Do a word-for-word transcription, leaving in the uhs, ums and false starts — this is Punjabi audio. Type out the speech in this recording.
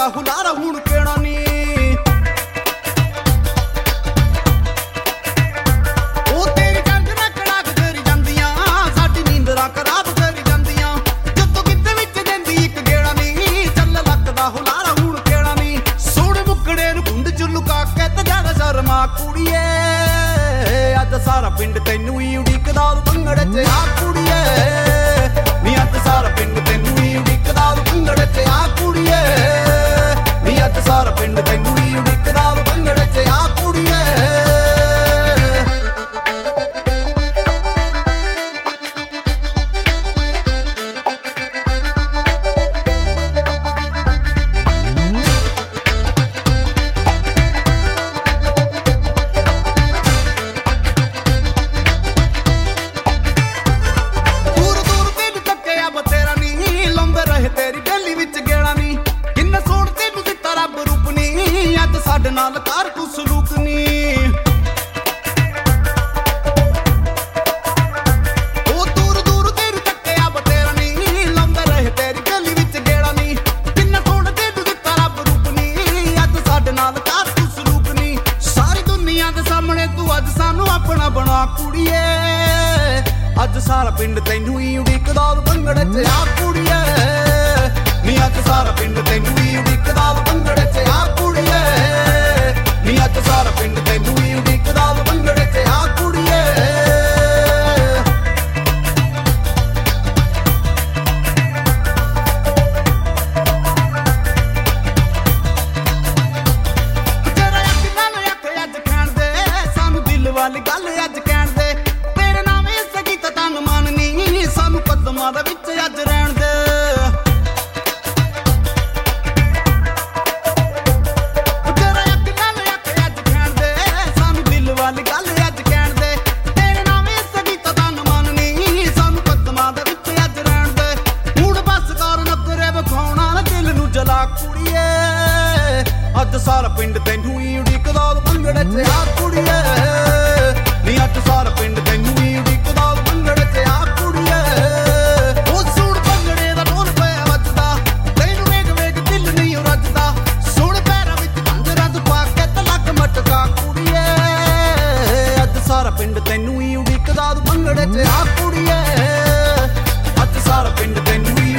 ਲੱਗਦਾ ਹੁਲਾਰਾ ਹੁਣ ਕਿਹੜਾ ਨੀ। ਉਹ ਤੇਰੀ ਝਾਂਜਰਾਂ ਕੜਾਕ ਕਰੀ ਜਾਂਦੀਆਂ, ਸਾਡੀ ਨੀਂਦਰਾਂ ਖਰਾਬ ਕਰੀ ਜਾਂਦੀਆਂ। ਜਦੋਂ ਕਿਤੇ ਵਿੱਚ ਦਿੰਦੀ ਇੱਕ ਗੇੜਾ ਨੀ, ਚੱਲ ਲੱਗਦਾ ਹੁਲਾਰਾ ਹੁਣ ਕਿਹੜਾ ਨੀ। ਸੋਹਣੇ ਮੁੱਕੜੇ ਨੂੰ ਕੁੰਡ ਚ ਲੁਕਾ ਕੇ ਤੇ ਜਾਣਾ ਸ਼ਰਮਾ ਕੁੜੀਏ, ਅੱਜ ਸਾਰਾ ਪਿੰਡ ਤੈਨੂੰ ਹੀ ਉਡੀਕਦਾ ਭੰਗੜੇ ਚ ਆ ਕੁੜੀਏ। ਨੀ ਅੱਜ ਸਾਰਾ ਪਿੰਡ ਤੈਨੂੰ ਹੀ ਉਡੀਕਦਾ ਭੰਗੜੇ ਚ ਆ ਕੁੜੀਏ। ਨੀ ਅੱਜ ਸਾਰਾ ਪਿੰਡ ਤੈਨੂੰ ਹੀ ਉਡੀਕਦਾ ਭੰਗੜੇ ਚ ਆ ਕੁੜੀਏ। ਸਾਡੇ ਨਾਲ ਕਰ ਤੂੰ ਸਲੂਕ ਨੀ। ਉਹ ਦੂਰ ਦੂਰ ਤੇਰੀ ਤੱਕਿਆ ਬਤੇਰਾ ਨੀ, ਲਾਉਂਦਾ ਰਹੇ ਤੇਰੀ ਗਲੀ ਵਿੱਚ ਗੇੜਾ ਨੀ। ਕਿੰਨਾ ਸੋਹਣਾ ਤੈਨੂੰ ਦਿੱਤਾ ਰੱਬ ਰੂਪ ਨੀ, ਅੱਜ ਸਾਡੇ ਨਾਲ ਕਰ ਤੂੰ ਸਲੂਕ ਨੀ। ਸਾਰੀ ਦੁਨੀਆ ਦੇ ਸਾਹਮਣੇ ਤੂੰ ਅੱਜ ਸਾਨੂੰ ਆਪਣਾ ਬਣਾ ਕੁੜੀਏ, ਅੱਜ ਸਾਰਾ ਪਿੰਡ ਤੈਨੂੰ ਹੀ ਉਡੀਕਦਾ ਭੰਗੜੇ ਚ ਆ ਕੁੜੀਏ। ਨੀ ਅੱਜ ਸਾਰਾ ਪਿੰਡ ਤੈਨੂੰ ਹੀ ਉਡੀਕਦਾ ਭੰਗੜੇ ਚ ਆ ਕੁੜੀਏ। ਨੀ ਅੱਜ ਸਾਰਾ ਪਿੰਡ ਤੈਨੂੰ ਹੀ ਉਡੀਕਦਾ ਭੰਗੜੇ ਚ ਆ ਕੁੜੀਏ। ਤੇਰਾ ਅੱਖ ਨਾਲ ਅੱਖ ਅੱਜ ਕਹਿਣ ਦੇ, ਸਾਨੂੰ ਦਿਲ ਵਾਲੀ ਗੱਲ ਅੱਜ ਕਹਿਣ ਦੇ। ਤੇਰੇ ਨਾਮ ਇਸ ਗੀਤ ਤਨ ਮਨ ਨੀ, ਸਾਨੂੰ ਕਦਮਾਂ ਦੇ ਵਿੱਚ ਅੱਜ ਰਹਿਣ ਦੇ। ਗੱਲ ਅੱਜ ਕਹਿਣ ਦੇ, ਤੇਰੇ ਨਾਮ ਇਸ ਗੀਤ ਤਨ ਮਨ ਨੀ, ਸਾਨੂੰ ਕਦਮਾਂ ਦੇ ਵਿੱਚ ਅੱਜ ਰਹਿਣ ਦੇ। ਹੁਣ ਬਸ ਕਰ ਨਖਰੇ ਵਿਖਾਉਣਾ ਨਾ ਦਿਲ ਨੂੰ ਜਲਾ ਕੁੜੀਏ, ਅੱਜ ਸਾਰਾ ਪਿੰਡ ਤੈਨੂੰ ਹੀ ਉਡੀਕਦਾ ਭੰਗੜੇ ਚ ਆ ਕੁੜੀਏ। ਨੀ ਅੱਜ ਸਾਰਾ ਪਿੰਡ ਤੈਨੂੰ ਹੀ ਉਡੀਕਦਾ ਭੰਗੜੇ ਚ ਆ ਕੁੜੀਏ। ਉਹ ਸੁਣ ਭੰਗੜੇ ਦਾ ਢੋਲ ਪਿਆ ਵੱਜਦਾ, ਤੈਨੂੰ ਵੇਖ ਵੇਖ ਦਿਲ ਨਹੀਂ ਰੱਜਦਾ। ਸੁਣ ਪੈਰਾਂ ਵਿੱਚ ਝਾਂਜਰਾਂ ਤੂੰ ਪਾ ਕੇ ਤੇ ਲੱਗ ਮਟਕਾ ਕੁੜੀਏ, ਸਾਰਾ ਪਿੰਡ ਤੈਨੂੰ ਹੀ ਉਡੀਕਦਾ ਭੰਗੜੇ ਚ ਆ ਕੁੜੀਏ। ਅੱਜ ਸਾਰਾ ਪਿੰਡ ਤੈਨੂੰ ਹੀ